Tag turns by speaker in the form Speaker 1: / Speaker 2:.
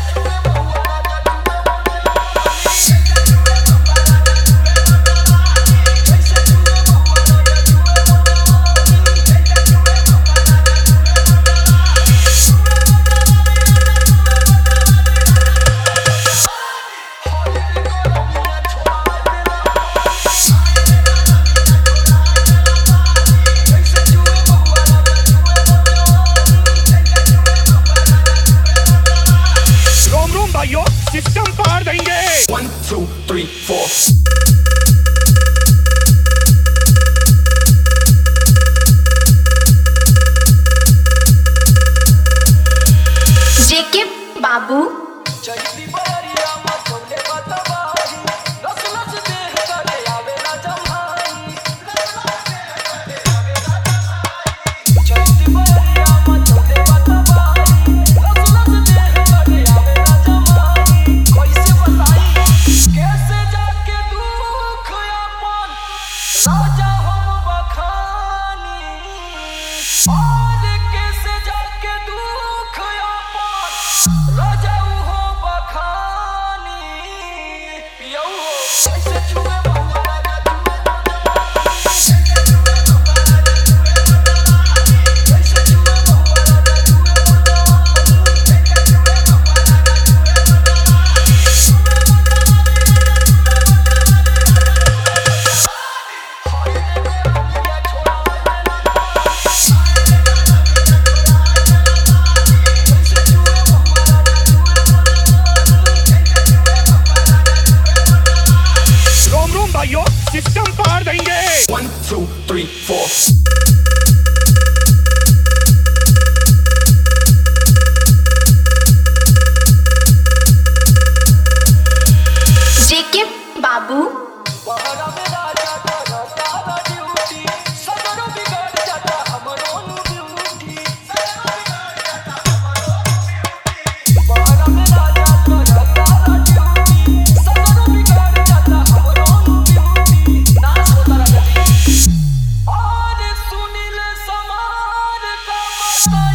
Speaker 1: System पार देंगे।
Speaker 2: 1 2 3 4
Speaker 3: जेके बाबू
Speaker 4: राजा हम बखानी और कैसे जाके दुख अपन राजा हो बखानी पियौ हो कैसे छुए बउआ
Speaker 1: सिस्टम पार देंगे।
Speaker 2: 1 2 3 4
Speaker 3: जेके बाबू
Speaker 4: बहरा में राजा करता ड्यूटी सगरो बिगड़ जाता हमरो ड्यूटी बहरा में राजा करता ड्यूटी सगरो बिगड़ जाता हमरो ड्यूटी नाच होता रगती और सुनील समार का